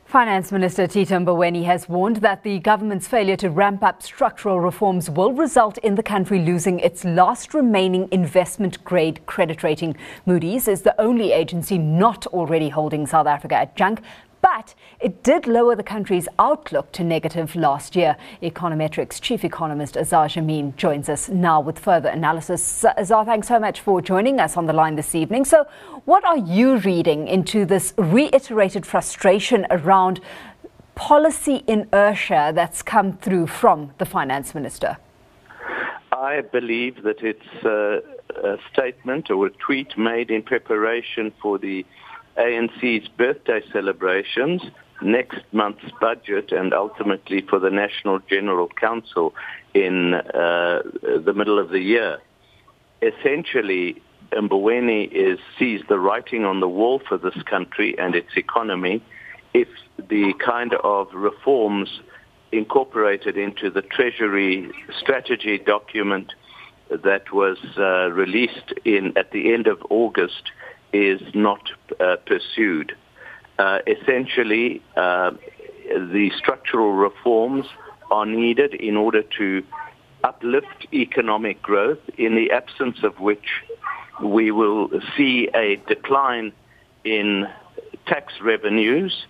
Finance Minister Tito Mboweni has warned that the government's failure to ramp up structural reforms will result in the country losing its last remaining investment-grade credit rating. Moody's is the only agency not already holding South Africa at junk, but it did lower the country's outlook to negative last year. Econometrics chief economist Azar Jammine joins us now with further analysis. Azar, thanks so much for joining us on the line this evening. So what are you reading into this reiterated frustration around policy inertia that's come through from the finance minister? I believe that it's a statement or a tweet made in preparation for the ANC's birthday celebrations, next month's budget, and ultimately for the National General Council in the middle of the year. Essentially, Mboweni sees the writing on the wall for this country and its economy if the kind of reforms incorporated into the Treasury strategy document that was released at the end of August is not pursued. Essentially, the structural reforms are needed in order to uplift economic growth, in the absence of which we will see a decline in tax revenues,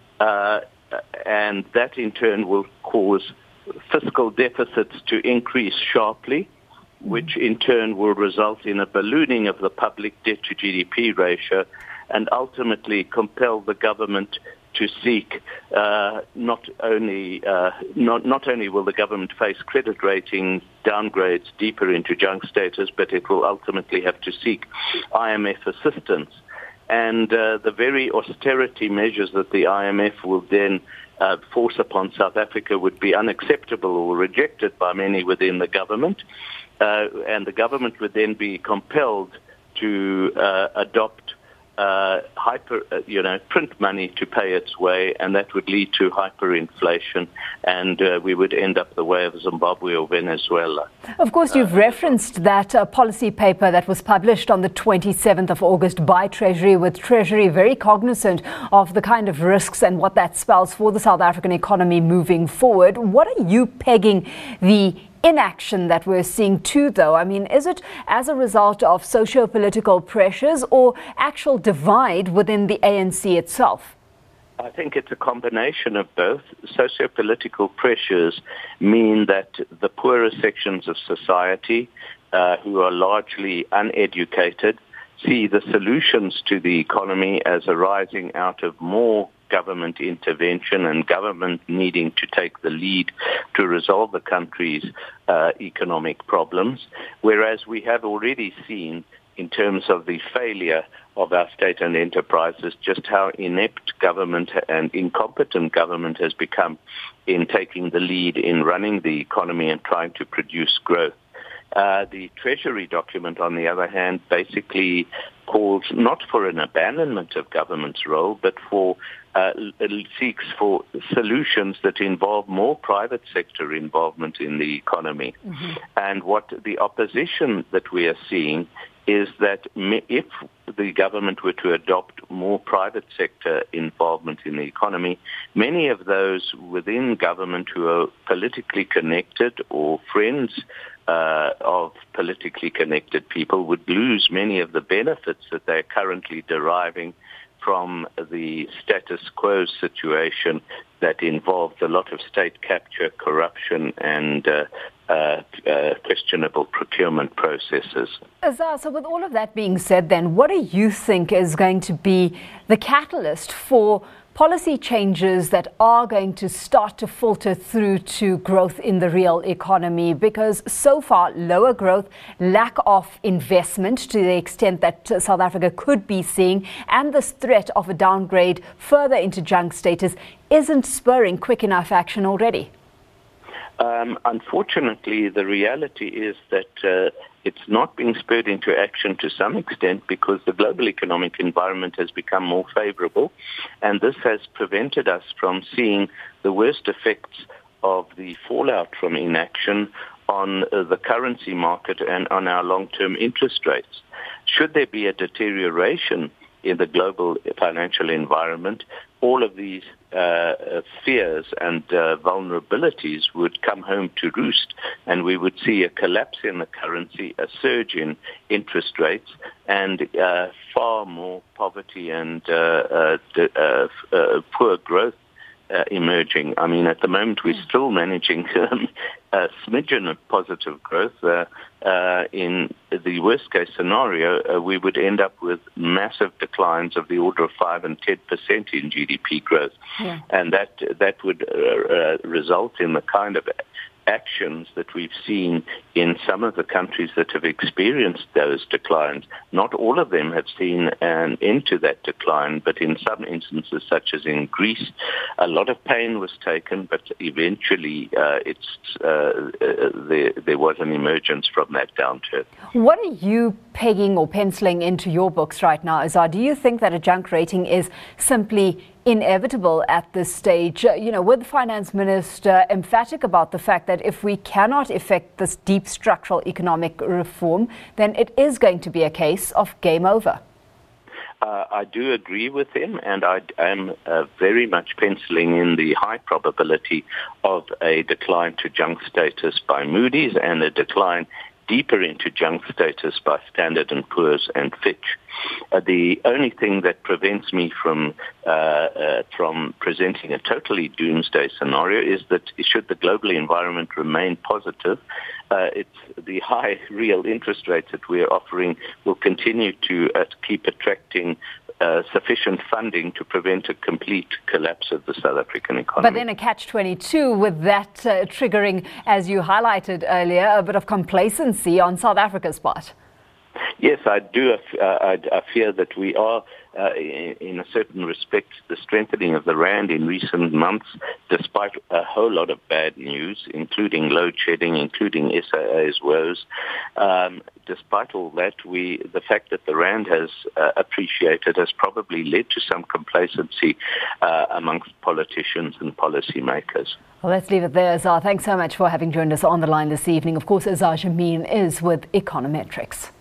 and that in turn will cause fiscal deficits to increase sharply, which in turn will result in a ballooning of the public debt to GDP ratio and ultimately compel the government to seek not only will the government face credit rating downgrades deeper into junk status, but it will ultimately have to seek IMF assistance. And the very austerity measures that the IMF will then force upon South Africa would be unacceptable or rejected by many within the government. And the government would then be compelled to adopt print money to pay its way, and that would lead to hyperinflation, and we would end up the way of Zimbabwe or Venezuela. Of course, you've referenced that policy paper that was published on the 27th of August by Treasury, with Treasury very cognizant of the kind of risks and what that spells for the South African economy moving forward. What are you pegging the inaction that we're seeing too, though? I mean, is it as a result of socio-political pressures or actual divide within the ANC itself? I think it's a combination of both. Socio-political pressures mean that the poorer sections of society, who are largely uneducated, see the solutions to the economy as arising out of more government intervention and government needing to take the lead to resolve the country's economic problems, whereas we have already seen in terms of the failure of our state-owned enterprises just how inept government and incompetent government has become in taking the lead in running the economy and trying to produce growth. The Treasury document, on the other hand, basically calls not for an abandonment of government's role, but it seeks for solutions that involve more private sector involvement in the economy. Mm-hmm. And what the opposition that we are seeing is that if the government were to adopt more private sector involvement in the economy, many of those within government who are politically connected or friends of politically connected people would lose many of the benefits that they're currently deriving from the status quo situation that involved a lot of state capture, corruption, and questionable procurement processes. Azar, so with all of that being said then, what do you think is going to be the catalyst for policy changes that are going to start to filter through to growth in the real economy? Because so far, lower growth, lack of investment to the extent that South Africa could be seeing, and this threat of a downgrade further into junk status isn't spurring quick enough action already. Unfortunately, the reality is that it's not being spurred into action to some extent because the global economic environment has become more favorable, and this has prevented us from seeing the worst effects of the fallout from inaction on the currency market and on our long-term interest rates. Should there be a deterioration in the global financial environment, all of these fears and vulnerabilities would come home to roost, and we would see a collapse in the currency, a surge in interest rates, and far more poverty and poor growth emerging. I mean, at the moment, we're still managing a smidgen of positive growth. In the worst-case scenario, we would end up with massive declines of the order of 5 and 10% in GDP growth. Yeah. And that would result in the kind of actions that we've seen in some of the countries that have experienced those declines. Not all of them have seen an end to that decline, but in some instances, such as in Greece, a lot of pain was taken, but eventually there was an emergence from that downturn. What are you pegging or penciling into your books right now, Azar? Do you think that a junk rating is simply inevitable at this stage? With the finance minister emphatic about the fact that if we cannot effect this deep structural economic reform, then it is going to be a case of game over. I do agree with him, and I am very much penciling in the high probability of a decline to junk status by Moody's and a decline deeper into junk status by Standard & Poor's and Fitch. The only thing that prevents me from presenting a totally doomsday scenario is that should the global environment remain positive, it's the high real interest rates that we're offering will continue to keep attracting sufficient funding to prevent a complete collapse of the South African economy. But then a catch-22 with that triggering, as you highlighted earlier, a bit of complacency on South Africa's part. Yes, I do. I fear that we are, in a certain respect, the strengthening of the rand in recent months, despite a whole lot of bad news, including load shedding, including SAA's woes. Despite all that, the fact that the rand has appreciated has probably led to some complacency amongst politicians and policymakers. Well, let's leave it there, Azar. Thanks so much for having joined us on the line this evening. Of course, Azar Jammine is with Econometrics.